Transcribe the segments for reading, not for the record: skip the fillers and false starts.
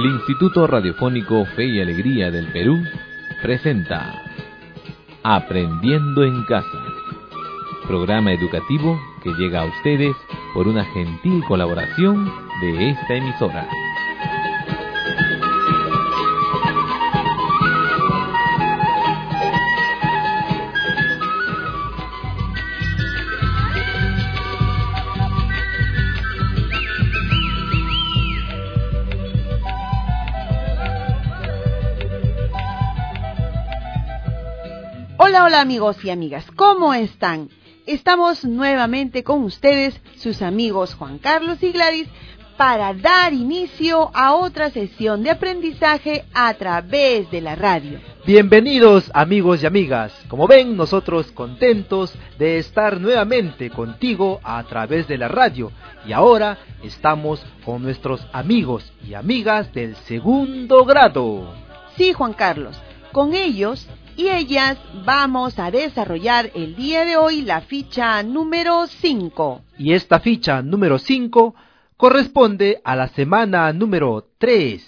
El Instituto Radiofónico Fe y Alegría del Perú presenta Aprendiendo en Casa, programa educativo que llega a ustedes por una gentil colaboración de esta emisora. Hola amigos y amigas, ¿cómo están? Estamos nuevamente con ustedes, sus amigos Juan Carlos y Gladys, para dar inicio a otra sesión de aprendizaje a través de la radio. Bienvenidos amigos y amigas, como ven nosotros contentos de estar nuevamente contigo a través de la radio y ahora estamos con nuestros amigos y amigas del segundo grado. Sí, Juan Carlos, con ellos y ellas vamos a desarrollar el día de hoy la ficha número 5. Y esta ficha número 5 corresponde a la semana número 3.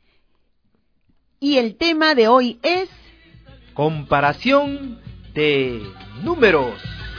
Y el tema de hoy es comparación de números.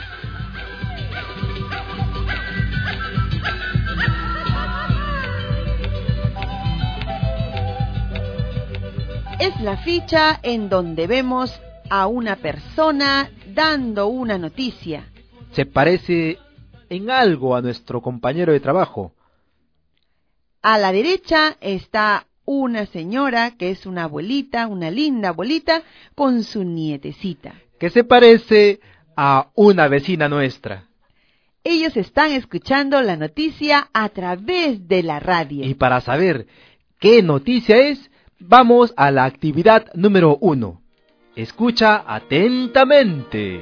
Es la ficha en donde vemos a una persona dando una noticia. Se parece en algo a nuestro compañero de trabajo. A la derecha está una señora que es una abuelita, una linda abuelita, con su nietecita. Que se parece a una vecina nuestra. Ellos están escuchando la noticia a través de la radio. Y para saber qué noticia es, vamos a la actividad número 1. Escucha atentamente.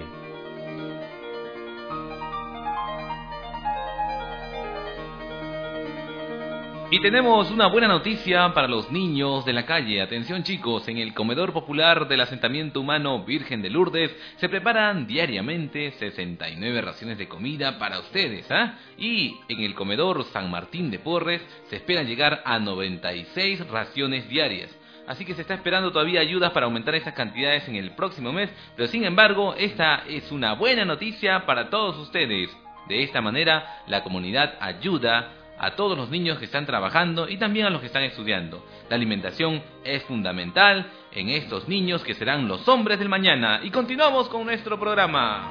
Y tenemos una buena noticia para los niños de la calle. Atención chicos, en el comedor popular del asentamiento humano Virgen de Lourdes se preparan diariamente 69 raciones de comida para ustedes, Y en el comedor San Martín de Porres se esperan llegar a 96 raciones diarias. Así que se está esperando todavía ayudas para aumentar estas cantidades en el próximo mes, pero sin embargo, esta es una buena noticia para todos ustedes. De esta manera, la comunidad ayuda a todos los niños que están trabajando y también a los que están estudiando. La alimentación es fundamental en estos niños que serán los hombres del mañana. Y continuamos con nuestro programa.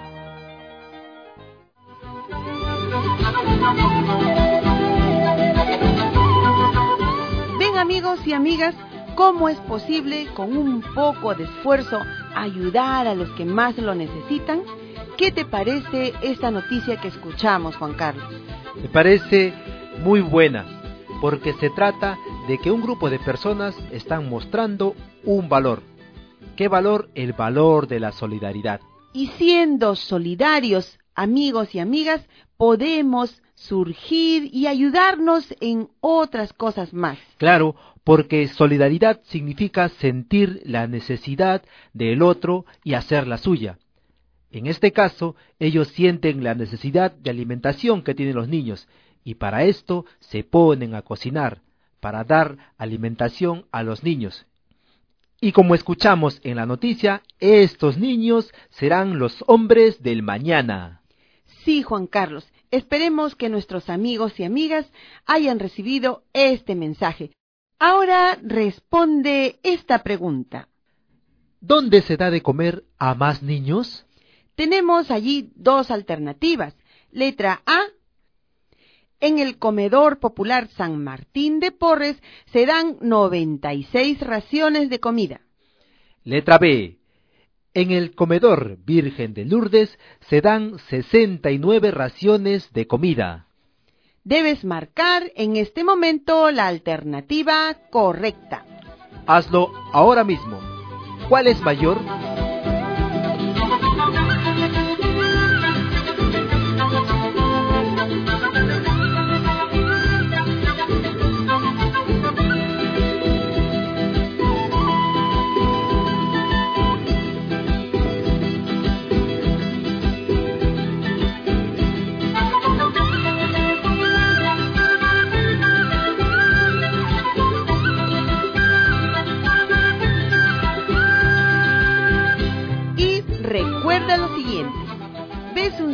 Ven amigos y amigas, ¿cómo es posible con un poco de esfuerzo ayudar a los que más lo necesitan? ¿Qué te parece esta noticia que escuchamos, Juan Carlos? Me parece muy buena, porque se trata de que un grupo de personas están mostrando un valor. ¿Qué valor? El valor de la solidaridad. Y siendo solidarios, amigos y amigas, podemos surgir y ayudarnos en otras cosas más. Claro, porque solidaridad significa sentir la necesidad del otro y hacer la suya. En este caso, ellos sienten la necesidad de alimentación que tienen los niños, y para esto se ponen a cocinar, para dar alimentación a los niños. Y como escuchamos en la noticia, estos niños serán los hombres del mañana. Sí, Juan Carlos, esperemos que nuestros amigos y amigas hayan recibido este mensaje. Ahora responde esta pregunta. ¿Dónde se da de comer a más niños? Tenemos allí dos alternativas. Letra A. En el comedor popular San Martín de Porres se dan 96 raciones de comida. Letra B. En el comedor Virgen de Lourdes se dan 69 raciones de comida. Debes marcar en este momento la alternativa correcta. Hazlo ahora mismo. ¿Cuál es mayor?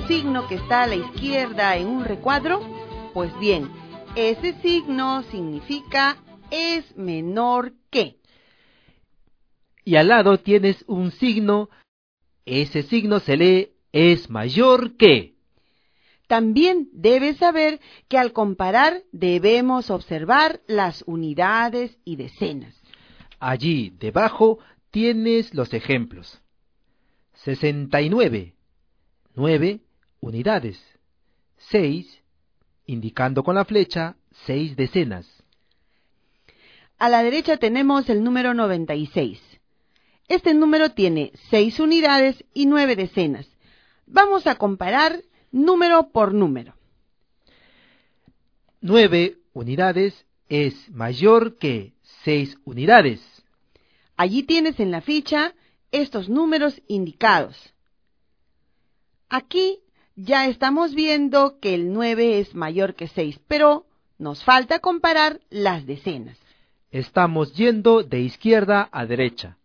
signo que está a la izquierda en un recuadro? Pues bien, ese signo significa es menor que. Y al lado tienes un signo, ese signo se lee es mayor que. También debes saber que al comparar debemos observar las unidades y decenas. Allí debajo tienes los ejemplos. 69, 9 unidades. 6, indicando con la flecha, 6 decenas. A la derecha tenemos el número 96. Este número tiene 6 unidades y 9 decenas. Vamos a comparar número por número. 9 unidades es mayor que 6 unidades. Allí tienes en la ficha estos números indicados. Aquí ya estamos viendo que el 9 es mayor que 6, pero nos falta comparar las decenas. Estamos yendo de izquierda a derecha.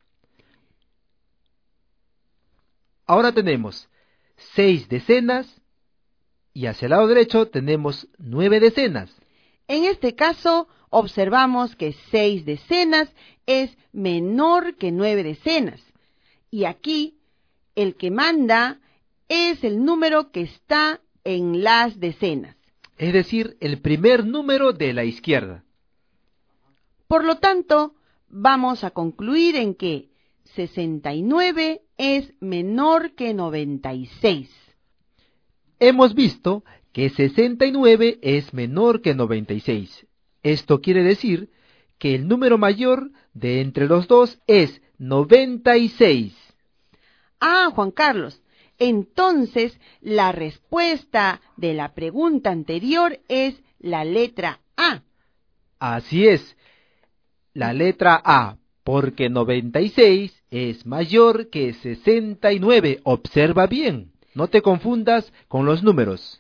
Ahora tenemos 6 decenas y hacia el lado derecho tenemos 9 decenas. En este caso, observamos que 6 decenas es menor que 9 decenas. Y aquí, el que manda es el número que está en las decenas. Es decir, el primer número de la izquierda. Por lo tanto, vamos a concluir en que 69 es menor que 96. Hemos visto que 69 es menor que 96. Esto quiere decir que el número mayor de entre los dos es 96. Ah, Juan Carlos, entonces la respuesta de la pregunta anterior es la letra A. Así es, la letra A, porque 96 es mayor que 69. Observa bien, no te confundas con los números.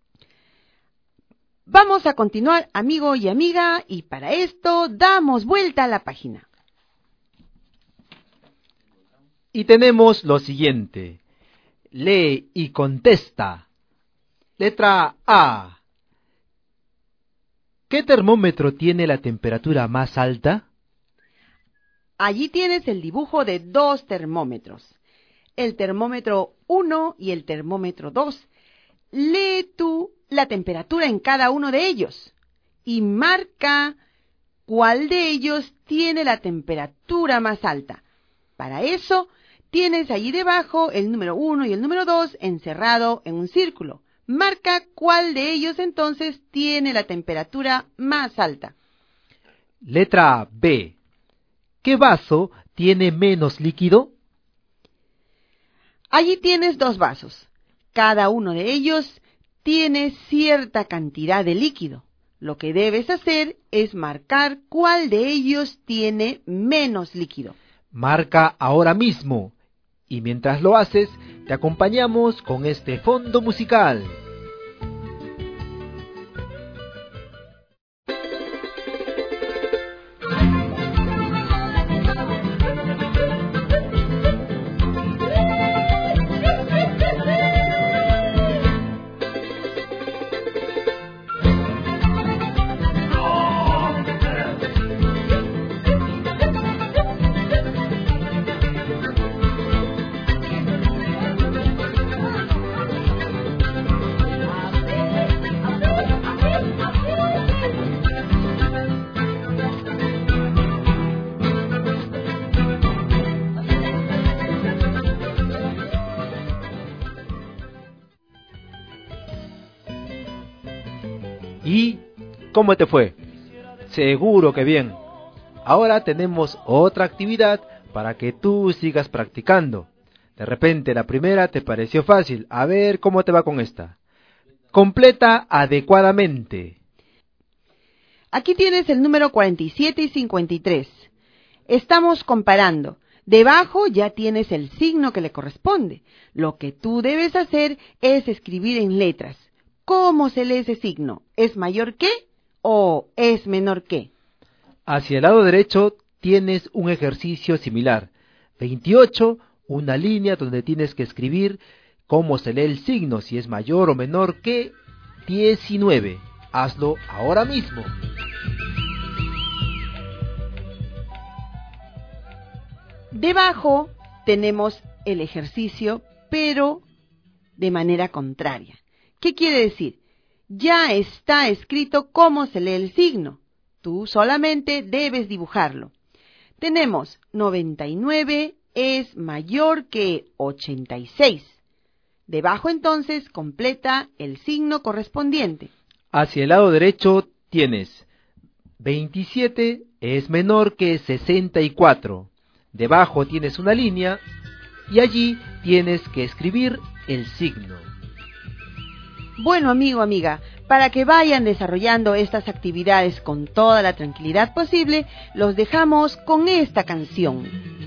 Vamos a continuar, amigo y amiga, y para esto damos vuelta a la página. Y tenemos lo siguiente. Lee y contesta. Letra A. ¿Qué termómetro tiene la temperatura más alta? Allí tienes el dibujo de 2 termómetros. El termómetro 1 y el termómetro 2. Lee tú la temperatura en cada uno de ellos y marca cuál de ellos tiene la temperatura más alta. Para eso, tienes allí debajo el número 1 y el número 2 encerrado en un círculo. Marca cuál de ellos entonces tiene la temperatura más alta. Letra B. ¿Qué vaso tiene menos líquido? Allí tienes 2 vasos. Cada uno de ellos tiene cierta cantidad de líquido. Lo que debes hacer es marcar cuál de ellos tiene menos líquido. Marca ahora mismo. Y mientras lo haces, te acompañamos con este fondo musical. ¿Y cómo te fue? Seguro que bien. Ahora tenemos otra actividad para que tú sigas practicando. De repente la primera te pareció fácil. A ver cómo te va con esta. Completa adecuadamente. Aquí tienes el número 47 y 53. Estamos comparando. Debajo ya tienes el signo que le corresponde. Lo que tú debes hacer es escribir en letras. ¿Cómo se lee ese signo? ¿Es mayor que o es menor que? Hacia el lado derecho tienes un ejercicio similar. 28, una línea donde tienes que escribir cómo se lee el signo si es mayor o menor que 19. Hazlo ahora mismo. Debajo tenemos el ejercicio, pero de manera contraria. ¿Qué quiere decir? Ya está escrito cómo se lee el signo. Tú solamente debes dibujarlo. Tenemos 99 es mayor que 86. Debajo entonces completa el signo correspondiente. Hacia el lado derecho tienes 27 es menor que 64. Debajo tienes una línea y allí tienes que escribir el signo. Bueno, amigo, amiga, para que vayan desarrollando estas actividades con toda la tranquilidad posible, los dejamos con esta canción.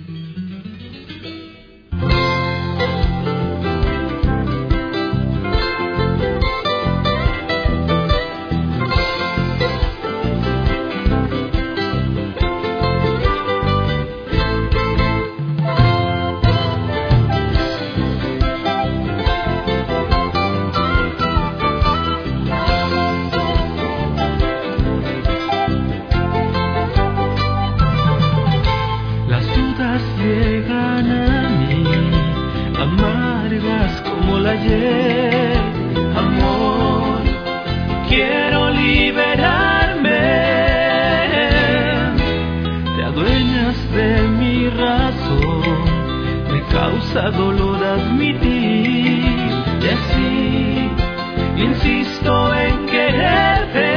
Amor, quiero liberarme. Te adueñas de mi razón, me causa dolor admitir, y así insisto en quererte.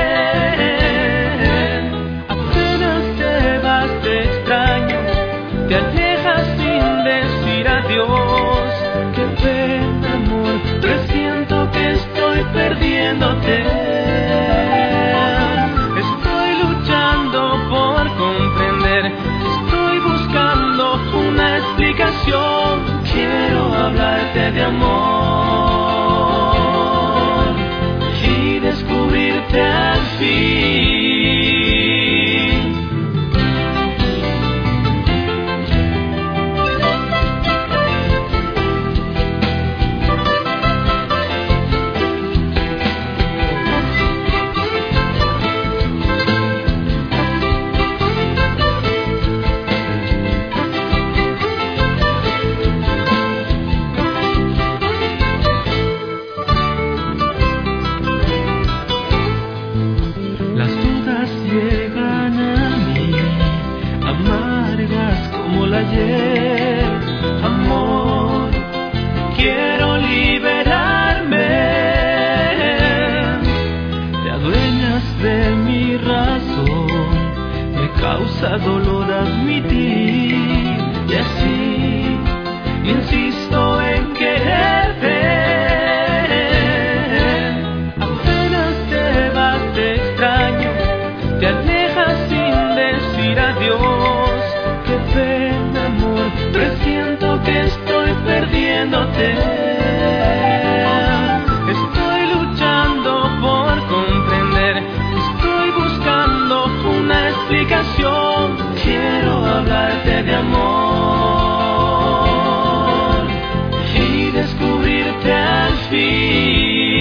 Apenas te vas te extraño, te alejas sin decir adiós. Qué pena, amor, presiento que estoy perdiéndote. Estoy luchando por comprender, estoy buscando una explicación. Quiero hablarte de amor y descubrirte al fin. Amor, quiero liberarme. Te adueñas de mi razón, me causa dolor admitir, y así insisto en quererte. Apenas te vas te extraño, te alejas sin decir adiós. Qué pena, amor, presiento que estoy perdiéndote. Estoy luchando por comprender, estoy buscando una explicación. Quiero hablarte de amor y descubrirte al fin.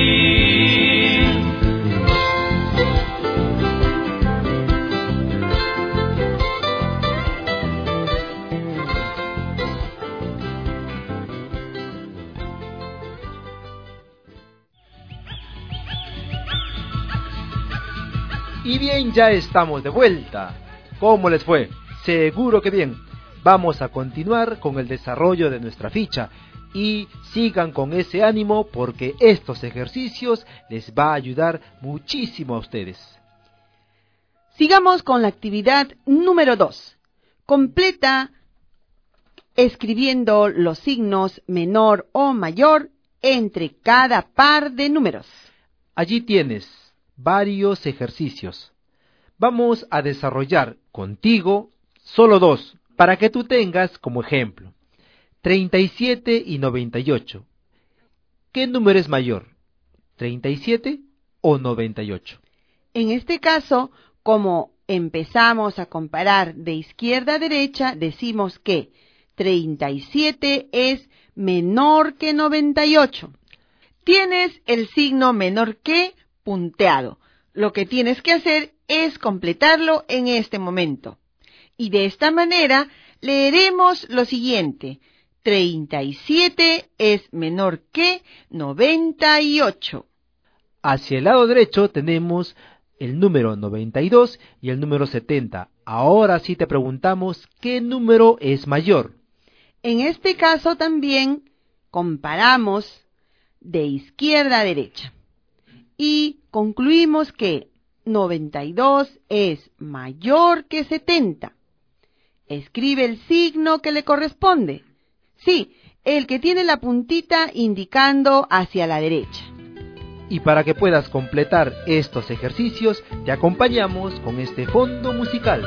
Y bien, ya estamos de vuelta. ¿Cómo les fue? Seguro que bien. Vamos a continuar con el desarrollo de nuestra ficha y sigan con ese ánimo porque estos ejercicios les va a ayudar muchísimo a ustedes. Sigamos con la actividad número 2. Completa escribiendo los signos menor o mayor entre cada par de números. Allí tienes varios ejercicios. Vamos a desarrollar contigo solo 2 para que tú tengas como ejemplo. 37 y 98. ¿Qué número es mayor? ¿37 o 98? En este caso, como empezamos a comparar de izquierda a derecha, decimos que 37 es menor que 98. Tienes el signo menor que punteado. Lo que tienes que hacer es completarlo en este momento. Y de esta manera leeremos lo siguiente. 37 es menor que 98. Hacia el lado derecho tenemos el número 92 y el número 70. Ahora sí te preguntamos, ¿qué número es mayor? En este caso también comparamos de izquierda a derecha. Y concluimos que 92 es mayor que 70. Escribe el signo que le corresponde. Sí, el que tiene la puntita indicando hacia la derecha. Y para que puedas completar estos ejercicios, te acompañamos con este fondo musical.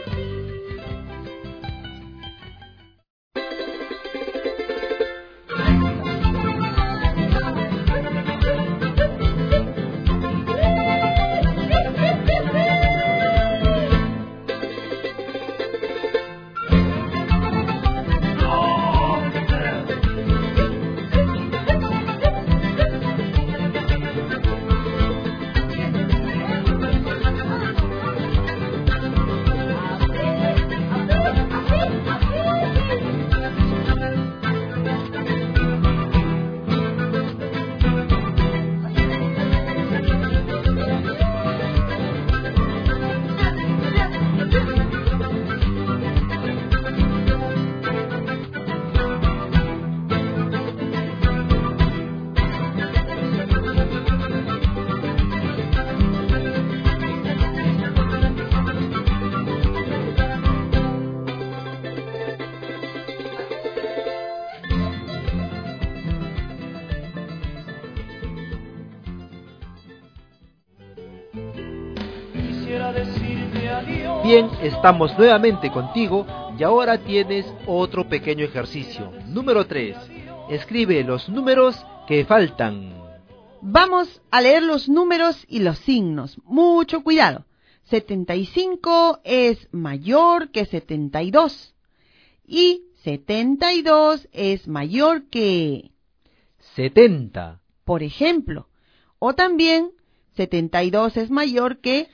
Bien, estamos nuevamente contigo y ahora tienes otro pequeño ejercicio. Número 3. Escribe los números que faltan. Vamos a leer los números y los signos. Mucho cuidado. 75 es mayor que 72. Y 72 es mayor que 70. Por ejemplo. O también 72 es mayor que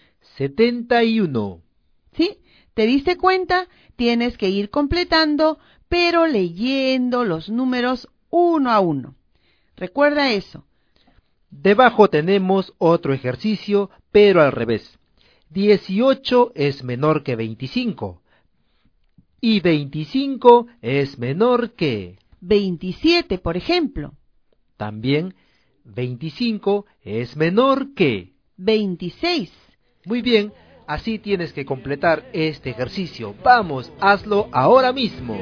71. ¿Sí? ¿Te diste cuenta? Tienes que ir completando, pero leyendo los números uno a uno. Recuerda eso. Debajo tenemos otro ejercicio, pero al revés. 18 es menor que 25. Y 25 es menor que 27, por ejemplo. También 25 es menor que 26. Muy bien, así tienes que completar este ejercicio. Vamos, hazlo ahora mismo.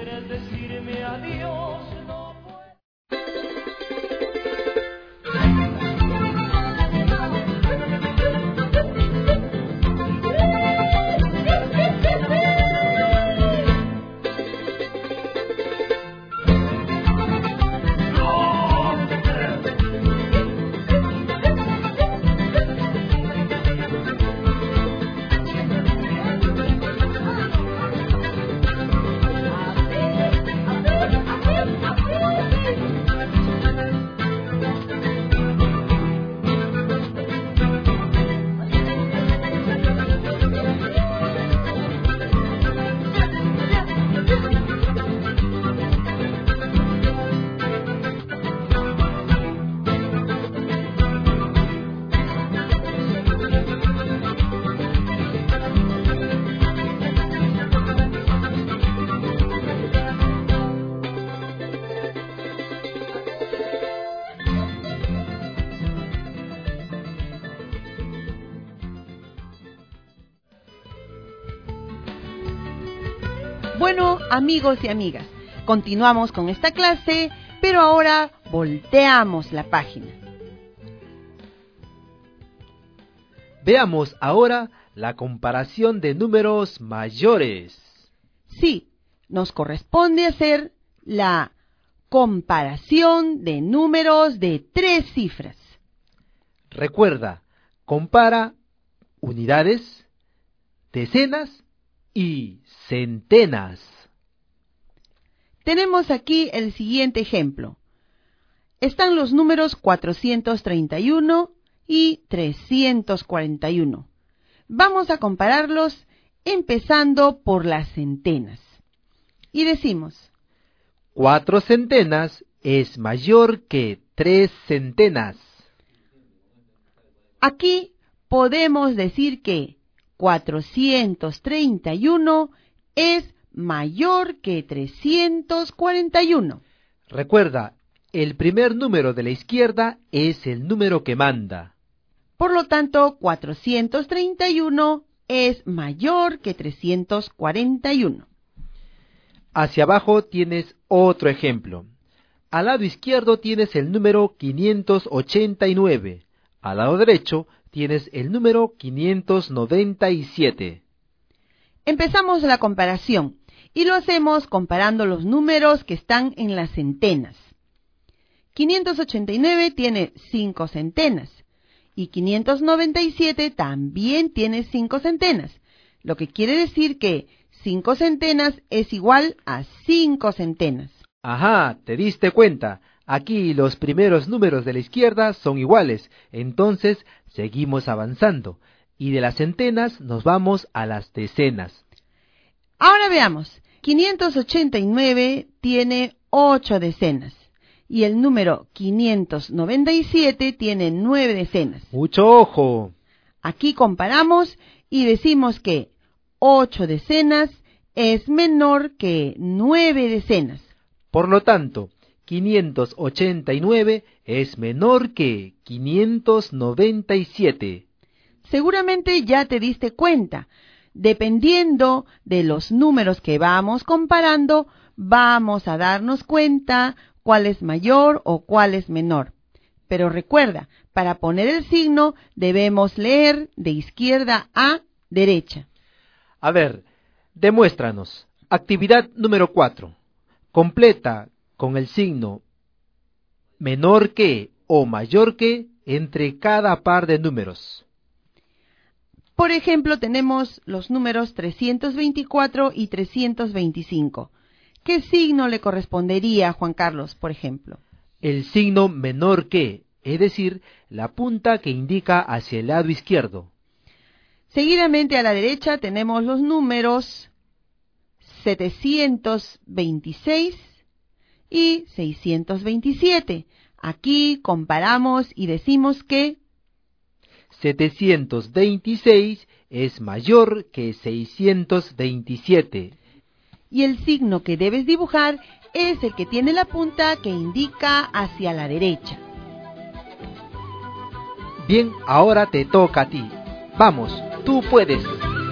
Bueno, amigos y amigas, continuamos con esta clase, pero ahora volteamos la página. Veamos ahora la comparación de números mayores. Sí, nos corresponde hacer la comparación de números de 3 cifras. Recuerda, compara unidades, decenas y centenas. Tenemos aquí el siguiente ejemplo. Están los números 431 y 341. Vamos a compararlos empezando por las centenas. Y decimos: 4 centenas es mayor que 3 centenas. Aquí podemos decir que 431 es mayor que 341. Recuerda, el primer número de la izquierda es el número que manda. Por lo tanto, 431 es mayor que 341. Hacia abajo tienes otro ejemplo. Al lado izquierdo tienes el número 589. Al lado derecho tienes el número 597. Empezamos la comparación y lo hacemos comparando los números que están en las centenas. 589 tiene 5 centenas y 597 también tiene 5 centenas, lo que quiere decir que 5 centenas es igual a 5 centenas. Ajá, ¿te diste cuenta? Aquí los primeros números de la izquierda son iguales, entonces seguimos avanzando. Y de las centenas nos vamos a las decenas. Ahora veamos, 589 tiene 8 decenas y el número 597 tiene 9 decenas. ¡Mucho ojo! Aquí comparamos y decimos que 8 decenas es menor que 9 decenas. Por lo tanto, 589 es menor que 597. Seguramente ya te diste cuenta. Dependiendo de los números que vamos comparando, vamos a darnos cuenta cuál es mayor o cuál es menor. Pero recuerda, para poner el signo debemos leer de izquierda a derecha. A ver, demuéstranos. Actividad número 4. Completa con el signo menor que o mayor que entre cada par de números. Por ejemplo, tenemos los números 324 y 325. ¿Qué signo le correspondería a Juan Carlos, por ejemplo? El signo menor que, es decir, la punta que indica hacia el lado izquierdo. Seguidamente a la derecha tenemos los números 726 y 627. Aquí comparamos y decimos que 726 es mayor que 627. Y el signo que debes dibujar es el que tiene la punta que indica hacia la derecha. Bien, ahora te toca a ti. Vamos, tú puedes.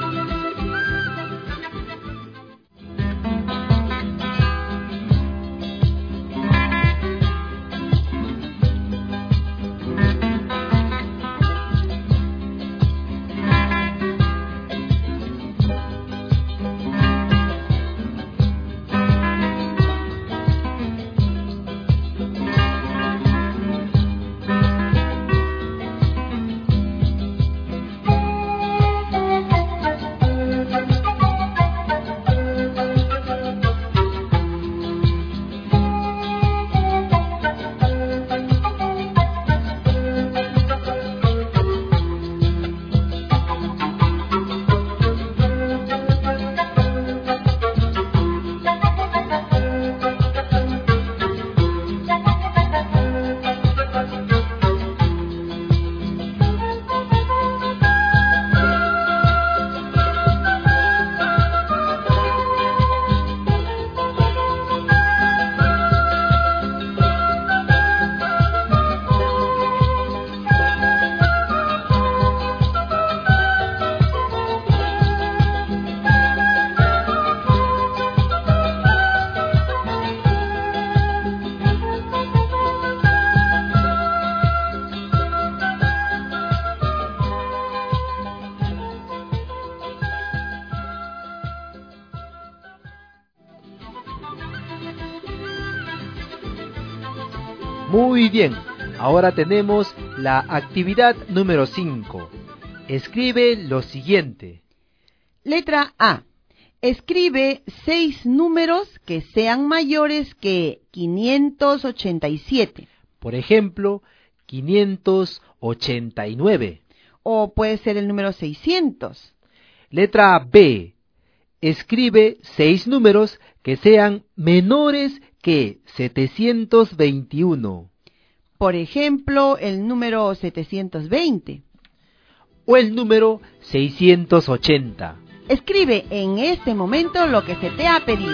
Muy bien, ahora tenemos la actividad número 5. Escribe lo siguiente. Letra A. Escribe 6 números que sean mayores que 587. Por ejemplo, 589. O puede ser el número 600. Letra B. Escribe 6 números que sean menores que 721. Por ejemplo, el número 720. O el número 680. Escribe en este momento lo que se te ha pedido.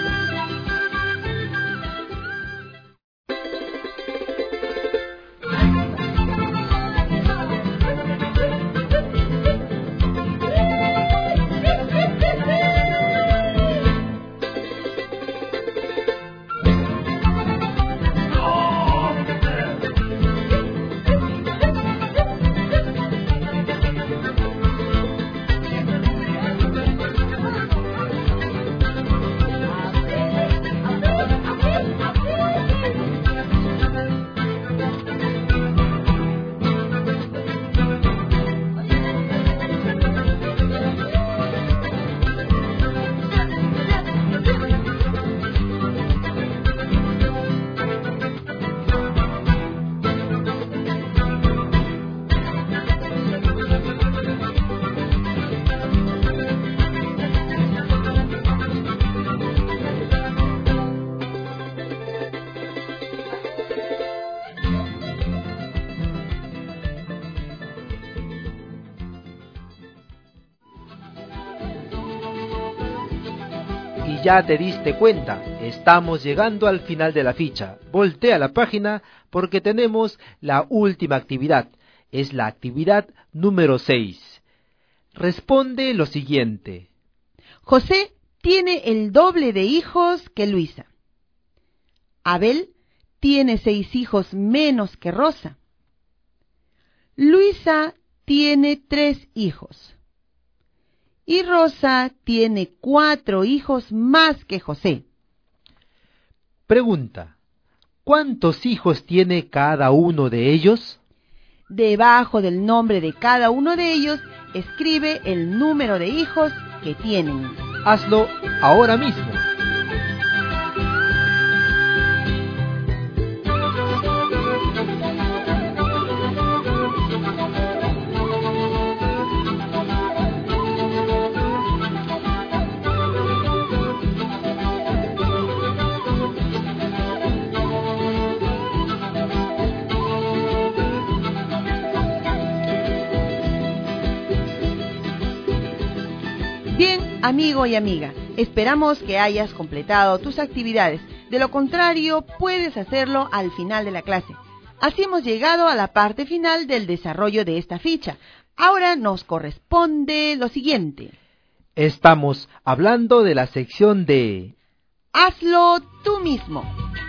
Y ya te diste cuenta, estamos llegando al final de la ficha. Voltea la página porque tenemos la última actividad. Es la actividad número 6. Responde lo siguiente. José tiene el doble de hijos que Luisa. Abel tiene 6 hijos menos que Rosa. Luisa tiene 3 hijos. Y Rosa tiene 4 hijos más que José. Pregunta: ¿cuántos hijos tiene cada uno de ellos? Debajo del nombre de cada uno de ellos, escribe el número de hijos que tienen. Hazlo ahora mismo. Bien, amigo y amiga, esperamos que hayas completado tus actividades. De lo contrario, puedes hacerlo al final de la clase. Así hemos llegado a la parte final del desarrollo de esta ficha. Ahora nos corresponde lo siguiente. Estamos hablando de la sección de Hazlo tú mismo.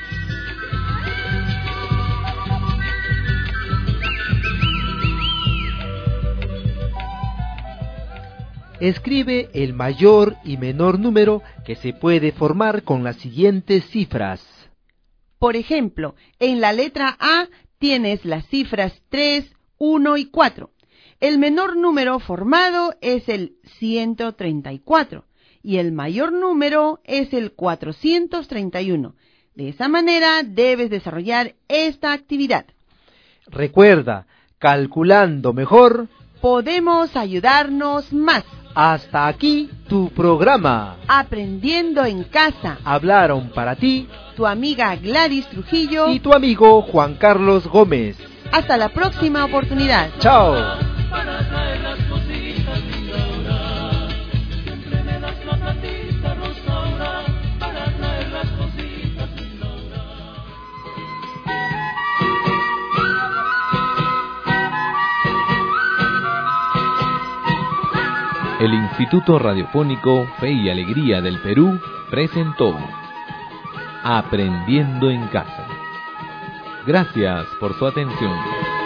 Escribe el mayor y menor número que se puede formar con las siguientes cifras. Por ejemplo, en la letra A tienes las cifras 3, 1 y 4. El menor número formado es el 134 y el mayor número es el 431. De esa manera debes desarrollar esta actividad. Recuerda, calculando mejor, podemos ayudarnos más. Hasta aquí tu programa. Aprendiendo en casa. Hablaron para ti tu amiga Gladys Trujillo y tu amigo Juan Carlos Gómez. Hasta la próxima oportunidad. Chao. Para traer las cositas, Rosaura. Siempre me das la platita, Rosaura. Para traer las cositas, Rosaura. El Instituto Radiofónico Fe y Alegría del Perú presentó Aprendiendo en Casa. Gracias por su atención.